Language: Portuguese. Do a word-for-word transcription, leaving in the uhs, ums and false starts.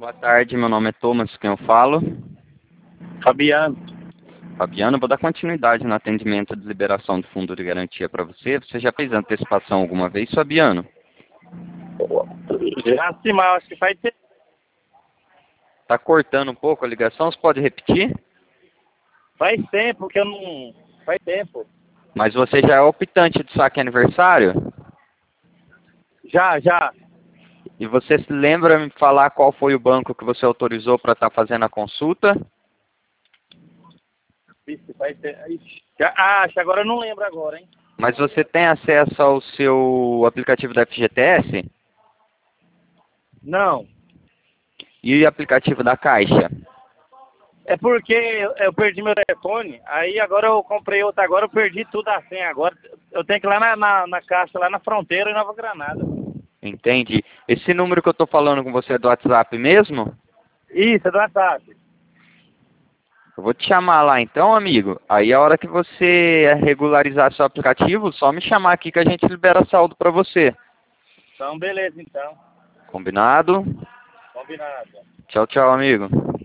Boa tarde, meu nome é Thomas, quem eu falo? Fabiano. Fabiano, vou dar continuidade no atendimento de liberação do fundo de garantia para você. Você já fez antecipação alguma vez, Fabiano? Já sim, mas acho que faz tempo. Tá cortando um pouco a ligação, você pode repetir? Faz tempo que eu não. Faz tempo. Mas você já é optante de saque aniversário? Já, já. E você se lembra me falar qual foi o banco que você autorizou para estar fazendo a consulta? Ixi, faz tempo. Ixi. Já, ah, acho que agora eu não lembro agora, hein? Mas você tem acesso ao seu aplicativo da F G T S? Não. E o aplicativo da Caixa? É porque eu, eu perdi meu telefone, aí agora eu comprei outro, agora eu perdi tudo a senha. Agora eu tenho que ir lá na, na, na caixa, lá na fronteira, em Nova Granada. Entendi. Esse número que eu estou falando com você é do WhatsApp mesmo? Isso, é do WhatsApp. Eu vou te chamar lá então, amigo. Aí a hora que você regularizar seu aplicativo, só me chamar aqui que a gente libera saldo para você. Então, beleza, então. Combinado? Combinado. Tchau, tchau, amigo.